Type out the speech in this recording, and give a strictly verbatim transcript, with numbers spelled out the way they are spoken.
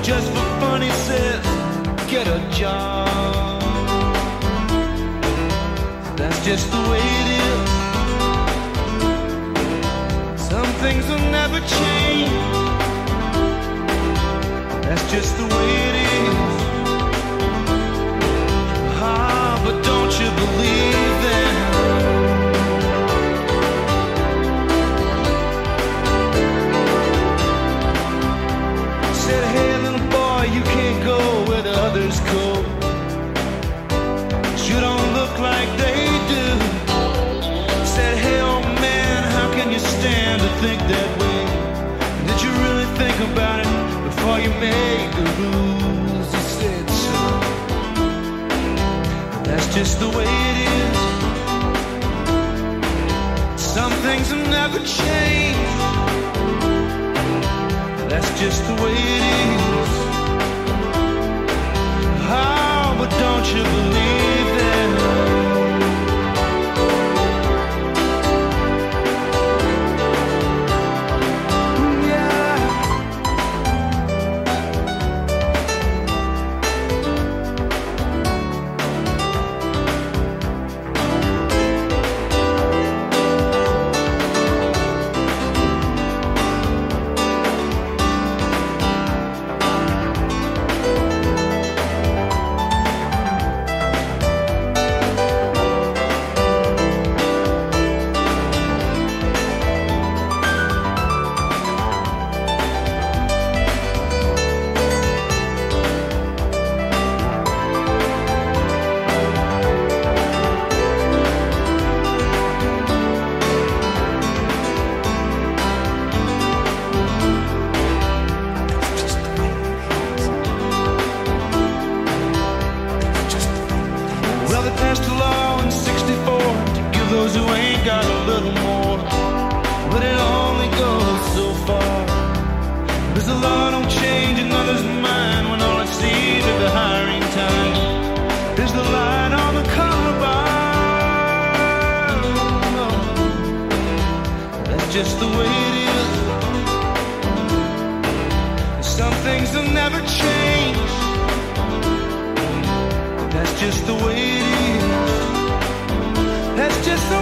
just for fun, he says, get a job. That's just the way it is. Some things will never change. That's just the way it is. Ah, but don't you believe that? Said, hey, little boy, you can't go where the others go. You don't look like they do. Said, hey, old man, how can you stand to think that way? Did you really think about it before you made the rules? He said, so that's just the way it is. Some things will never change. That's just the way it is. Oh, but don't you believe that? Just the way it is. Some things will never change. That's just the way it is. That's just the